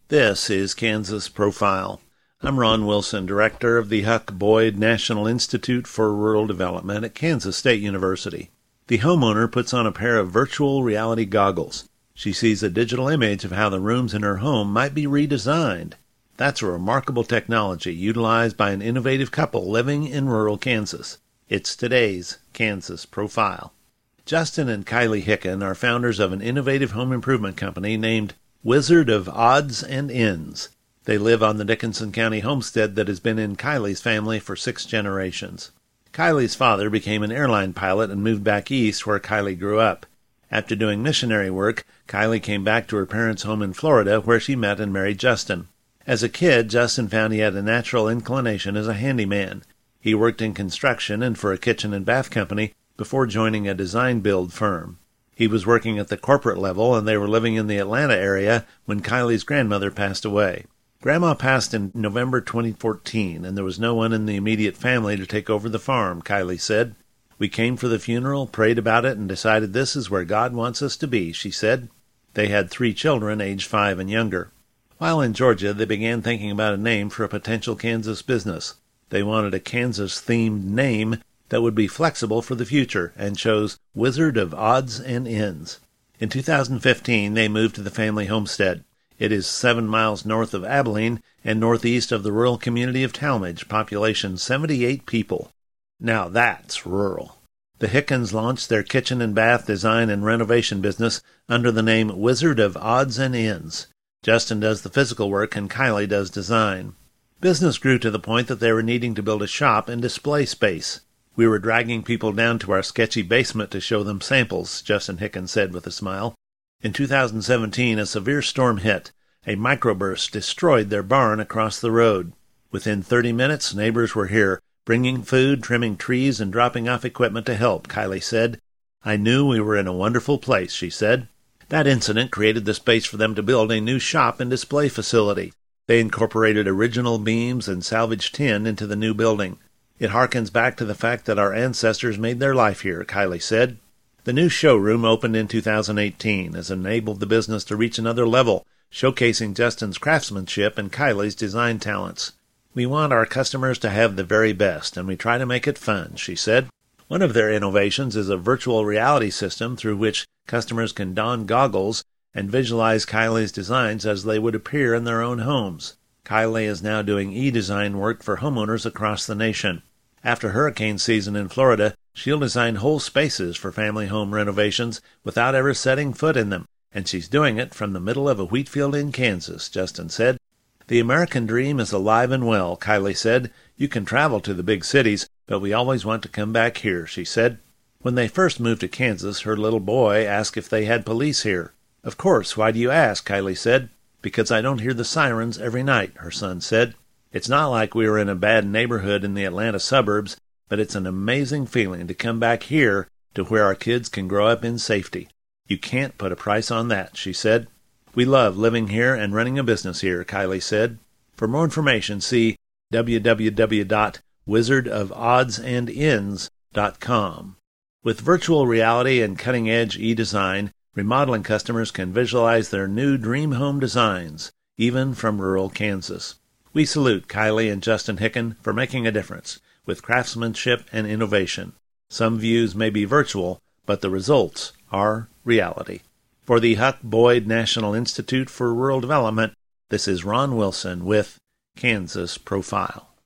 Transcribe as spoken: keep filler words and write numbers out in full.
This is Kansas Profile. I'm Ron Wilson, director of the Huck Boyd National Institute for Rural Development at Kansas State University. The homeowner puts on a pair of virtual reality goggles. She sees a digital image of how the rooms in her home might be redesigned. That's a remarkable technology utilized by an innovative couple living in rural Kansas. It's today's Kansas Profile. Justin and Kylie Hicken are founders of an innovative home improvement company named Wizard of Odds and Ends. They live on the Dickinson County homestead that has been in Kylie's family for six generations. Kylie's father became an airline pilot and moved back east where Kylie grew up. After doing missionary work, Kylie came back to her parents' home in Florida where she met and married Justin. As a kid, Justin found he had a natural inclination as a handyman. He worked in construction and for a kitchen and bath company before joining a design-build firm. He was working at the corporate level, and they were living in the Atlanta area when Kylie's grandmother passed away. Grandma passed in November twenty fourteen, and there was no one in the immediate family to take over the farm, Kylie said. We came for the funeral, prayed about it, and decided this is where God wants us to be, she said. They had three children, aged five and younger. While in Georgia, they began thinking about a name for a potential Kansas business. They wanted a Kansas-themed name that would be flexible for the future, and chose Wizard of Odds and Ends. In two thousand fifteen, they moved to the family homestead. It is seven miles north of Abilene and northeast of the rural community of Talmadge, population seventy-eight people. Now that's rural. The Hickens launched their kitchen and bath design and renovation business under the name Wizard of Odds and Ends. Justin does the physical work and Kylie does design. Business grew to the point that they were needing to build a shop and display space. We were dragging people down to our sketchy basement to show them samples, Justin Hicken said with a smile. In two thousand seventeen, a severe storm hit. A microburst destroyed their barn across the road. Within thirty minutes, neighbors were here, bringing food, trimming trees, and dropping off equipment to help, Kylie said. I knew we were in a wonderful place, she said. That incident created the space for them to build a new shop and display facility. They incorporated original beams and salvaged tin into the new building. It harkens back to the fact that our ancestors made their life here, Kylie said. The new showroom opened in two thousand eighteen, has enabled the business to reach another level, showcasing Justin's craftsmanship and Kylie's design talents. We want our customers to have the very best, and we try to make it fun, she said. One of their innovations is a virtual reality system through which customers can don goggles and visualize Kylie's designs as they would appear in their own homes. Kylie is now doing e-design work for homeowners across the nation. After hurricane season in Florida, she'll design whole spaces for family home renovations without ever setting foot in them, and she's doing it from the middle of a wheat field in Kansas, Justin said. The American dream is alive and well, Kylie said. You can travel to the big cities, but we always want to come back here, she said. When they first moved to Kansas, her little boy asked if they had police here. Of course, why do you ask, Kylie said. Because I don't hear the sirens every night, her son said. It's not like we were in a bad neighborhood in the Atlanta suburbs, but it's an amazing feeling to come back here to where our kids can grow up in safety. You can't put a price on that, she said. We love living here and running a business here, Kylie said. For more information, see w w w dot wizard of odds and ends dot com. With virtual reality and cutting-edge e-design, remodeling customers can visualize their new dream home designs, even from rural Kansas. We salute Kylie and Justin Hicken for making a difference with craftsmanship and innovation. Some views may be virtual, but the results are reality. For the Huck Boyd National Institute for Rural Development, this is Ron Wilson with Kansas Profile.